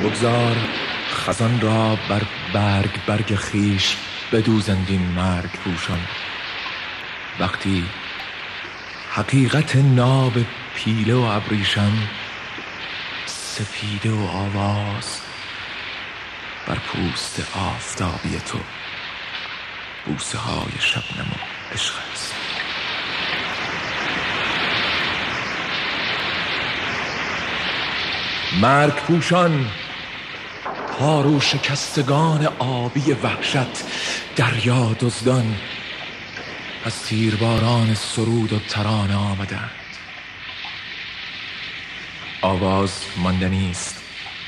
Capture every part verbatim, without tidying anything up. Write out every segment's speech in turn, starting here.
بگذار خزان را بر برگ برگ خیش بدوزند این مرگ پوشان. وقتی حقیقت ناب پیله و ابریشم سپیده و آواز بر پوست آفتابی تو بوسه های شبنم و عشق است. مرگ پوشان، پارو شکستگان آبی وحشت، دریا دزدان از تیرباران سرود و ترانه آمدند. آواز ماندنی است،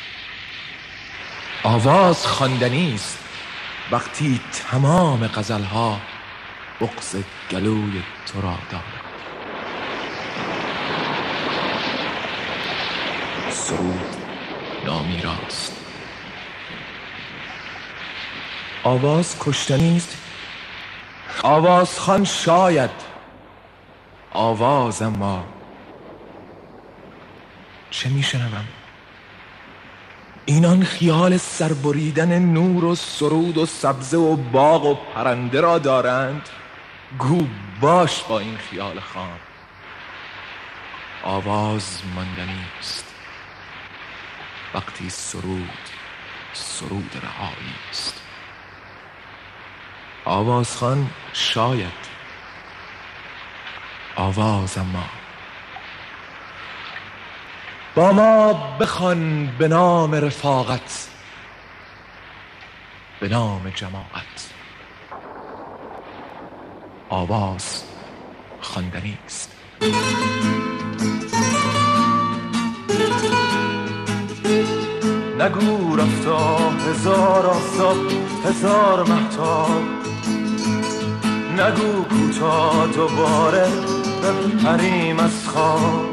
آواز خواندنی است. وقتی تمام غزلها بغض گلوی تو را دارد. سرود نامیراست. آواز کشتنی است. آواز خوان شاید، آواز اما چه میشنوم؟ اینان خیال سربریدن نور و سرود و سبزه و باغ و پرنده را دارند. گو باش با این خیال خام. آواز ماندنی است. وقتی سرود سرود رهایی است. آوازخوان شاید، آواز اما با ما بخوان به نام رفاقت، به نام جماعت. آواز خواندنی است. نگو رفتا هزار آفتاب هزار مهتاب، نگو کوتا دوباره بپریم از خواب.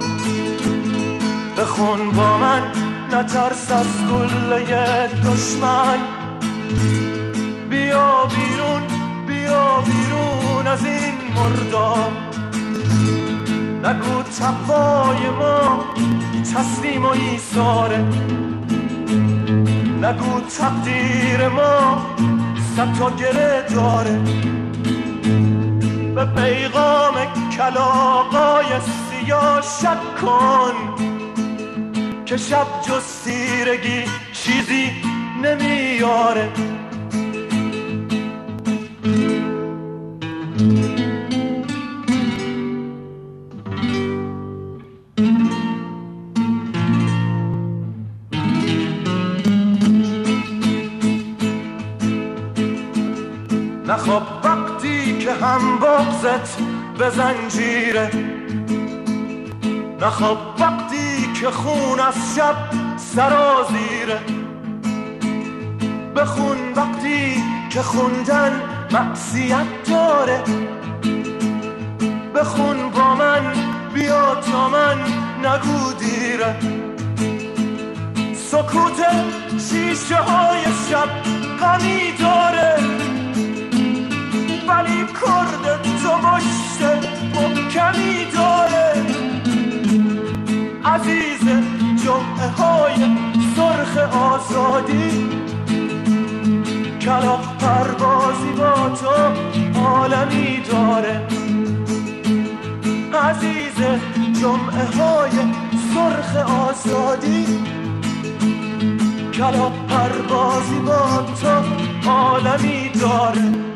بخون با من نترس از گله دشمن، بیا بیرون بیا بیرون از این مرداب. نگو تقوای ما تسلیم و ایثاره، نگو تقدیر ما صد تا گره داره. به پیغام کلاغای سیاه شک کن که شب جز سیرگی چیزی نمیاره. نخواب وقتی که هم بغضت به زنجیره، نخواب وقتی که خون از شب سرازیره. بخون وقتی که خوندن معصیت داره، بخون با من بیا تا من نگو دیره. سکوت شیشه های شب غمی داره، ولی کرد تو مشت محکمی داره. عزیز جمعه های سرخ آزادی، کلاغ پروازی با تو عالمی داره. عزیز جمعه های سرخ آزادی، کلاغ پروازی با تو عالمی داره.